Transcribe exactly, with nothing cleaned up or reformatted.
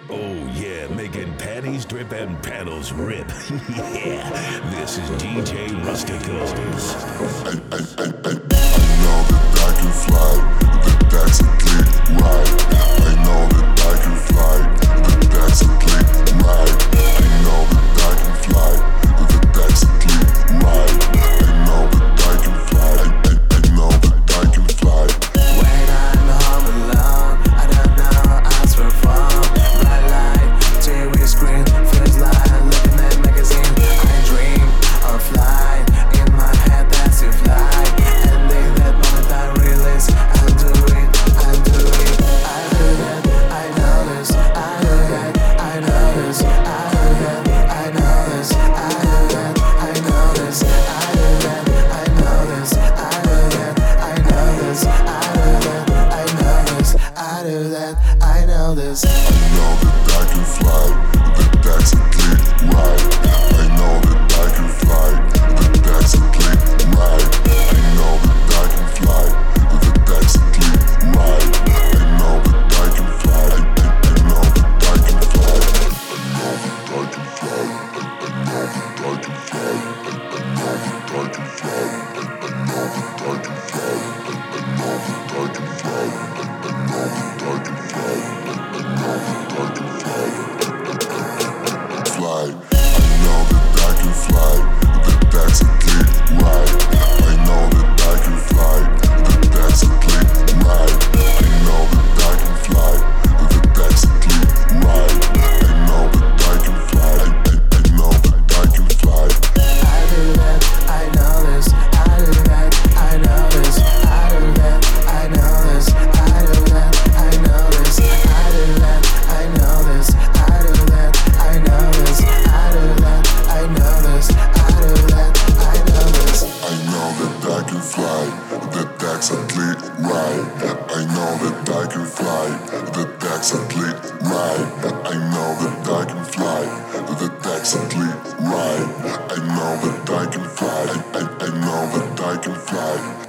Oh yeah, making panties drip and paddles rip. Yeah, this is D J Rusticos. I, I, I, I, I know that I can fly, that that's a click right. I know that I can fly, that that's a click right. I know that I can fly, that that's a click right. I know that I can fly, I, I, I know that I can fly. When I'm home alone, I don't know what's for fun. Bright light, T V screen, feels like looking at magazine. I dream of flying, in my head that's a fly. And in that moment I realize I'm doing, I'm doing. I do that, I know this. I do that, I know this. I do that, I know this. I do that, I know this. I do that, I know this. I do that, I know this. I do that, I know this. I do that, I know this. I know that I can fly, that that's a click right. I know that I can fly, that that's a click right. I know that I can fly, that that's a click right. I know that I can fly, I, I, I know that I can fly. I know that I can fly, I, I know that I can fly. I, I know that I can fly, I, I know that I can fly. I, I know that I can fly, I, I know that I can fly. I, I know that I can fly. Fly. I know that I can fly, that that's a click right. I know that I can fly, that that's a click right. I know that I can fly, that that's a click right. I know that I can fly, I, I, I know that I can fly. I do that, I know this. I do that, I know this. I do that, I know this. I do that, I know this. I do that, I know this. I do that, I know this. I do that, I know this. I do that, I know this. I know that I can fly, that that's a click right. I know that I can fly, that that's a click right. I know that I can fly, that that's a click right. I know that I can fly, I, I, I know that I can fly.